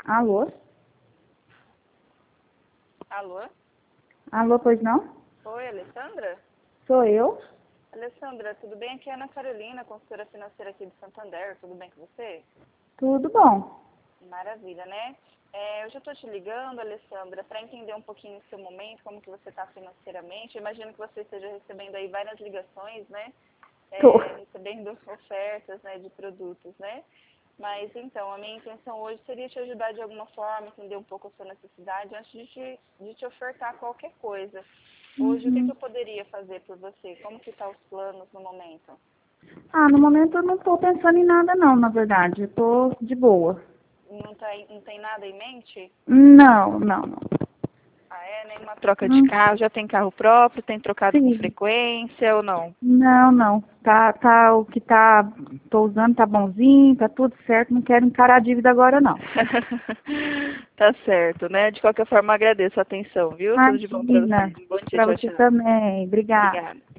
Alô? Alô? Alô, pois não? Oi, Alessandra? Sou eu? Alessandra, tudo bem? Aqui é a Ana Carolina, consultora financeira aqui de Santander. Tudo bem com você? Tudo bom. Maravilha, né? Eu já estou te ligando, Alessandra, para entender um pouquinho o seu momento, como que você está financeiramente. Eu imagino que você esteja recebendo aí várias ligações, né? Tô. Recebendo ofertas, né, de produtos, né? Mas, então, a minha intenção hoje seria te ajudar de alguma forma, entender um pouco a sua necessidade, antes de te ofertar qualquer coisa. Hoje, o que eu poderia fazer por você? Como que estão os planos no momento? No momento eu não tô pensando em nada não, na verdade. Eu tô de boa. Não tem nada em mente? Não, não, não. Nenhuma troca de carro? Já tem carro próprio? Tem trocado com Sim. frequência ou não? Não, não. O que tô usando tá bonzinho, tá tudo certo. Não quero encarar a dívida agora não. Tá certo, né? De qualquer forma, agradeço a atenção, viu? Tudo de bom pra Imagina. você. Bom dia, Pra tchau, você tchau. também. Obrigada. Obrigada.